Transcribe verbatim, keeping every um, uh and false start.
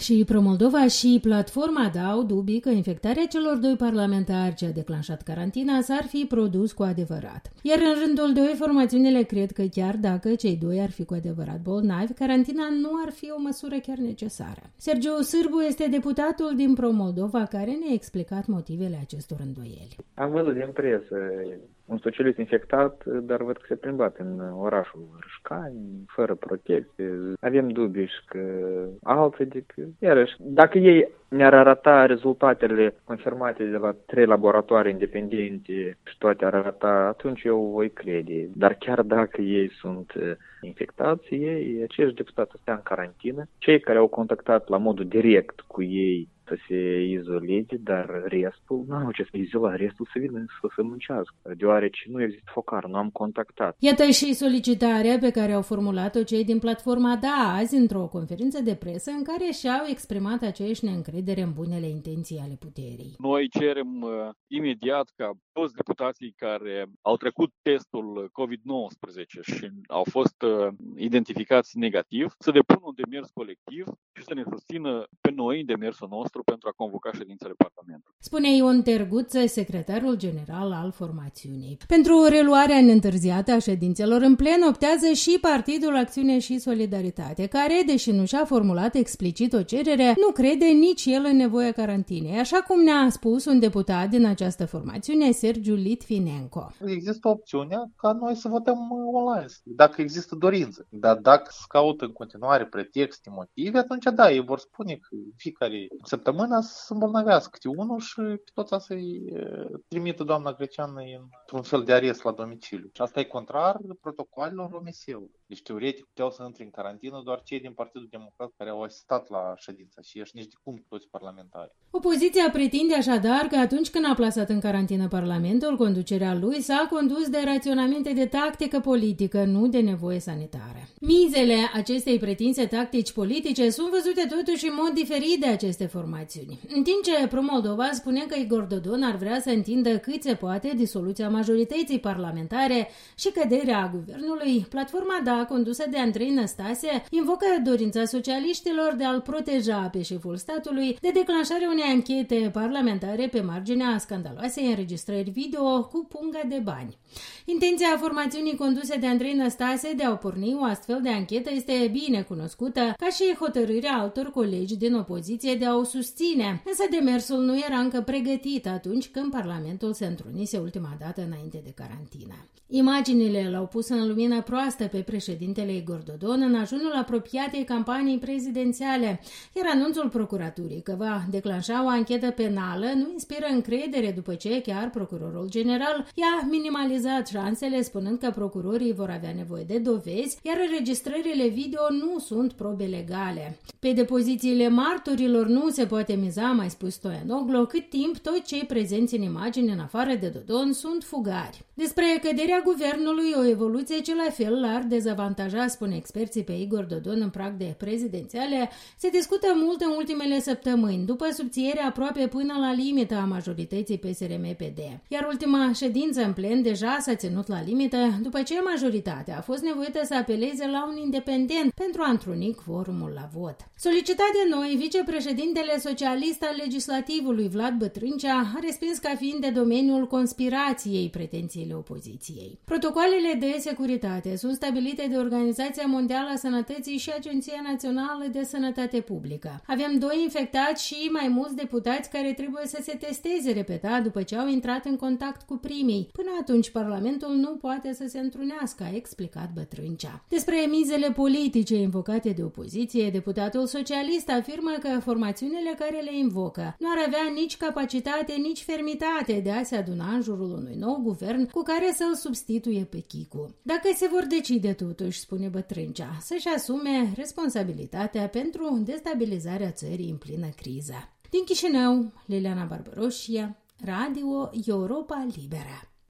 și Pro-Moldova și Platforma dau dubii că infectarea celor doi parlamentari ce a declanșat carantina s-ar fi produs cu adevărat. Iar în rândul doi, formațiunile cred că chiar dacă cei doi ar fi cu adevărat bolnavi, carantina nu ar fi o măsură chiar necesară. Sergiu Sârbu este deputatul din Pro-Moldova care ne-a explicat motivele acestor îndoieli. Am văzut din presă un socialist infectat, dar văd că se plimbat în orașul Râșcani, fără protecție. Avem dubii și că alții, adică, iarăși, dacă ei ne-ar arăta rezultatele confirmate de la trei laboratoare independente și toate ar arăta, atunci eu voi crede. Dar chiar dacă ei sunt infectați, ei, acești deputați stea în carantină, cei care au contactat la modul direct cu ei să se izoleze, dar restul, nu au ce să izola, restul să vină să se muncească, deoarece nu există focar, nu am contactat. Iată și solicitarea pe care au formulat-o cei din Platforma Da azi într-o conferință de presă în care și-au exprimat aceeași neîncredere în bunele intenții ale puterii. Noi cerem uh, imediat ca toți deputații care au trecut testul covid nouăsprezece și au fost uh, identificați negativ să depună un demers colectiv și să ne susțină pe noi în demersul nostru pentru a convoca ședințele Parlamentului. Spune Ion Terguță, secretarul general al formațiunii. Pentru reluarea neîntârziată a ședințelor în plen optează și Partidul Acțiune și Solidaritate, care, deși nu și-a formulat explicit o cerere, nu crede nici el în nevoia carantinei, așa cum ne-a spus un deputat din această formațiune, Sergiu Litvinenko. Există opțiunea ca noi să votăm online, dacă există dorință. Dar dacă se caută în continuare pretexte, motive, atunci da, ei vor spune că fiecare săptămână să se îmbolnăvească câte unul și pe toți să-i trimită doamna Greceană într-un fel de arest la domiciliu. Și asta e contrar protocolelor O M S-ului. Deci, teoretic, puteau să intre în carantină doar cei din Partidul Democrat care au asistat la ședința și ești nici de cum toți parlamentari. Opoziția pretinde așadar că atunci când a plasat în carantină Parlamentul, conducerea lui s-a condus de raționamente de tactică politică, nu de nevoie sanitară. Mizele acestei pretinse tactici politice sunt văzute totuși în mod diferit de aceste formațiuni. În timp ce Pro-Moldova spune că Igor Dodon ar vrea să întindă cât se poate disoluția majorității parlamentare și căderea guvernului, Platforma Da, condusă de Andrei Năstase, invocă dorința socialiștilor de a-l proteja pe șeful statului de declanșarea unei anchete parlamentare pe marginea scandaloasei înregistrări video cu punga de bani. Intenția formațiunii conduse de Andrei Năstase de a porni o astfel de anchetă este bine cunoscută, ca și hotărârea altor colegi din opoziție de a o susține, însă demersul nu era încă pregătit atunci când Parlamentul se întrunise ultima dată înainte de carantină. Imaginile l-au pus în lumină proastă pe președintele Igor Dodon în ajunul apropiatei campanii prezidențiale, iar anunțul procuraturii că va declanșa o anchetă penală nu inspiră încredere după ce chiar procurorul general i-a minimalizat șansele spunând că procurorii vor avea nevoie de dovezi, iar înregistrările video nu sunt probe legale. Pe depozițiile martorilor nu se poate miza, mai spus Stoianoglu, cât timp toți cei prezenți în imagine în afară de Dodon sunt fugari. Despre căderea guvernului, o evoluție ce la fel l-ar dezavantaja, spune experții pe Igor Dodon în prag de prezidențiale, se discută mult în ultimele săptămâni, după subțierea aproape până la limită a majorității P S R M P D. Iar ultima ședință în plen deja s-a ținut la limită, după ce majoritatea a fost nevoită să apeleze la un independent pentru a întruni quorumul la vot. Solicitat de noi, vicepreședintele socialist al legislativului Vlad Bătrâncea a respins ca fiind de domeniul conspirației pretențiile opoziției. Protocoalele de securitate sunt stabilite de Organizația Mondială a Sănătății și Agenția Națională de Sănătate Publică. Avem doi infectați și mai mulți deputați care trebuie să se testeze repetat după ce au intrat în contact cu primii. Până atunci, Parlamentul nu poate să se întrunească, a explicat Bătrâncea. Despre mizele politice invocate de opoziție, deputatul socialist afirmă că formațiunile care le invocă nu ar avea nici capacitate, nici fermitate de a se aduna în jurul unui nou guvern cu care să-l substituie pe Chicu. Dacă se vor decide totuși, spune Bătrâncea, să-și asume responsabilitatea pentru destabilizarea țării în plină criză. Din Chișinău, Liliana Barbaroșia, Radio Europa Liberă.